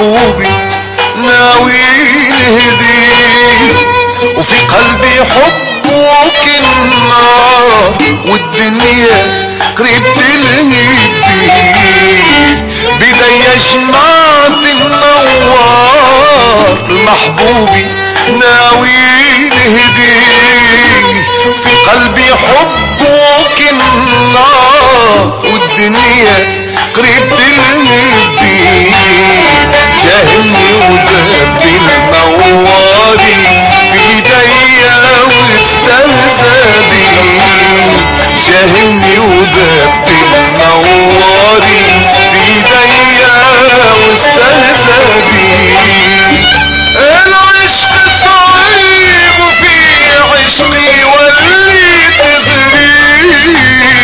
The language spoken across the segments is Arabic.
محبوبي ناوي نهديه، وفي قلبي حبك النار والدنيا قريب تلهب بيه. بدي جمعت النوار محبوبي ناوي نهديه، في قلبي حبك النار والدنيا قريب تلهب بيه. جاهلني ودب الموالي في ايديا واستهزى بيه، جاهلني ودب الموالي في ايديا واستهزى بيه. العشق صعيب وفي عشقي وليت غريب،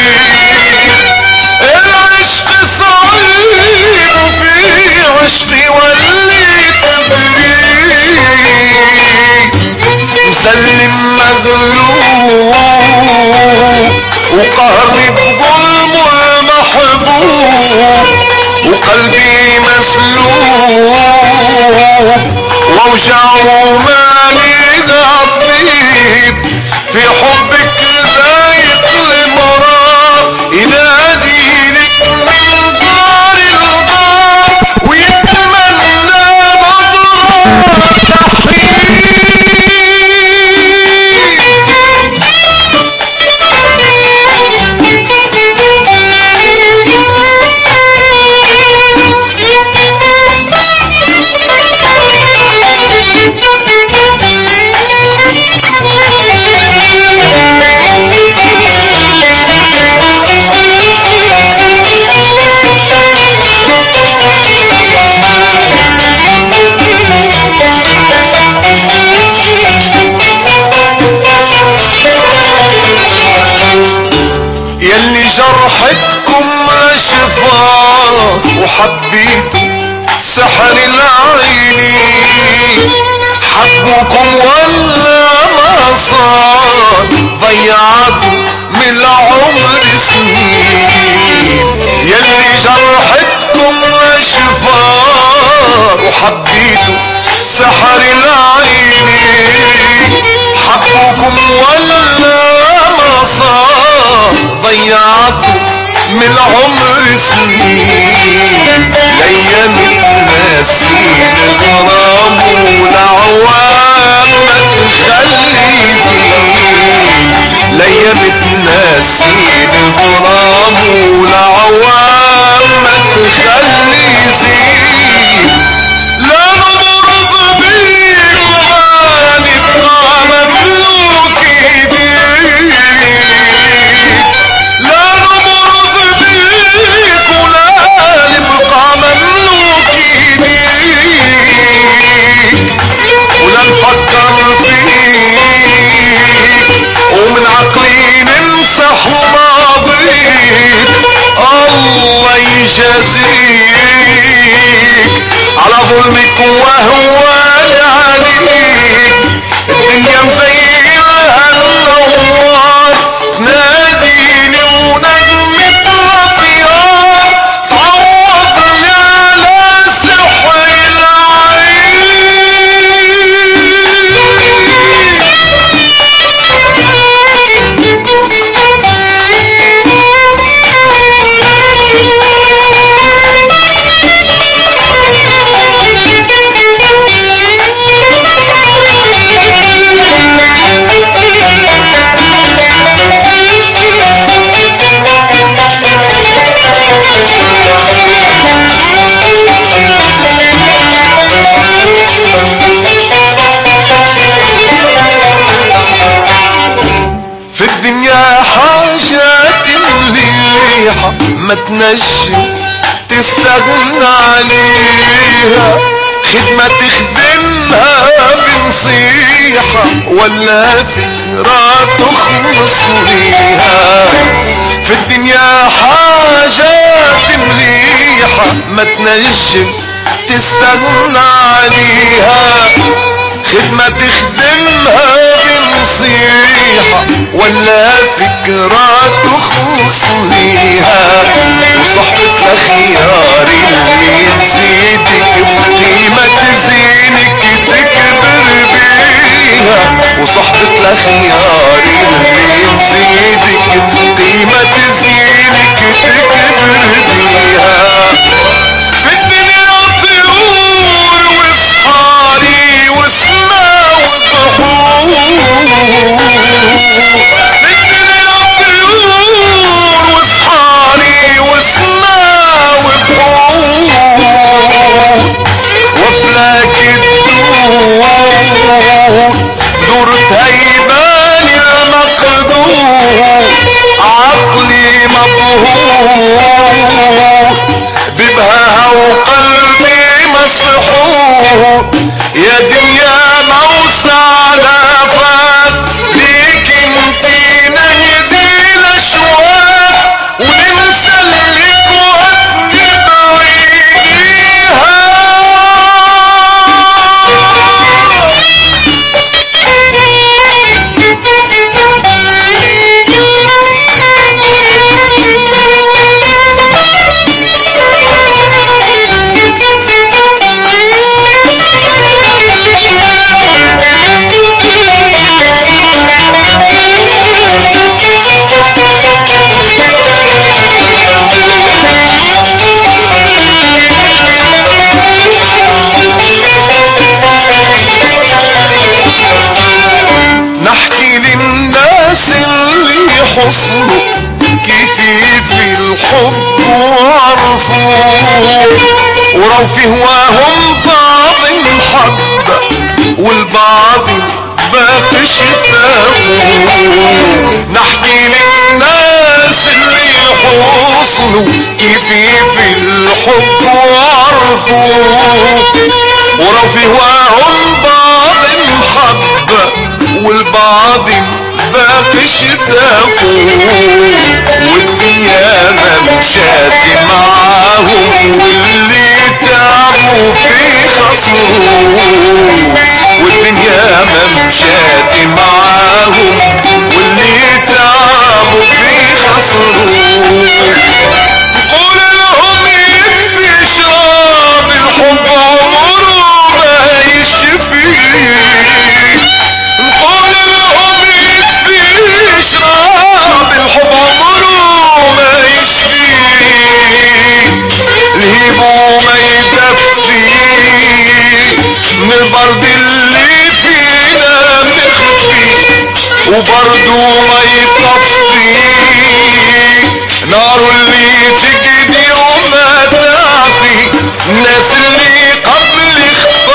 العشق صعيب وفي عشقي وليت غريب. مسلم مغلوب وقهرني بظلم المحبوب، وقلبي مسلوب ووجعه مالي الطبيب. في حبك ضايق المرار يناديلك من دار الغار، ويتمنى نظرة تحرير. يلي جرحتكم شفاه وحبيتوا سحر العيني، حبوكم ولا ما صار ضيعتوا من العمر سنين. يلي جرحتكم شفاه وحبيتوا سحر العيني، حبوكم ولا ما صار ضيعتوا من العمر سنين. ليام الناسين غرام والعوام ما تخلي زين، ليام الناسين غرام والعوام ما تخلي زين. لا نمرض بيك وما نبقى مملوك ايديك، لا نمرض بيك ولا نبقى مملوك ايديك، ولا نفكر فيك ومن عقلي نمسح ماضيك. الله يجازيك على ظلمك وهوان عليك، الدنيا مزينها النوار ناديني ونجمة الأطيار تعوضني على سحر العين. في الدنيا حاجات مليحة ما تنجم تستغنى عليها، خدمة تخدمها بنصيحة ولا فكرة تخلص ليها. في الدنيا حاجات مليحة ما تنجم تستغنى عليها، خدمة تخدمها نصيحة ولا فكرة تخلص ليها، وصحبة الخيار اللي تزيدك بقيمة تزينك تكبر بيها، وصحبة الخيار اللي تزيدك بقيمة تزينك تكبر بيها. في الدنيا طيور وصحاري وسما وبحور، في الدنيا طيور وصحاري وسما وبحور، وفلك الدور دورت هيبان المقدور، عقلي مبهور ببهاها وقلبي مسحور، يا دنيا موسع لافات ليك انتي نهدي الاشواق، وننسى اللي كوتني بعينيها. نحكي للناس اللي حصلوا كيف الحب وعرفوه، وروا في هواهم بعض محبة والبعض باقي شتاقوه. نحكي للناس اللي حصلوا كيف الحب وعرفوه، وروا في هواهم بعض محبة والبعض باقي شتاقوه، والدنيا ما مشات معاهم واللي تعبوا في خصموه، والدنيا ما مشات معاهم واللي تعبوا في خصموه. قول لهم يكفي شراب الحب عمره ما يشفيه، نقول لهم يكفي شراب الحب عمره ما يشفيه، الهيبو ما يدفي من البرد اللي فينا مخفي، وبرضو ما يطفي نار اللي تجدي وما تعفي. الناس اللي قبل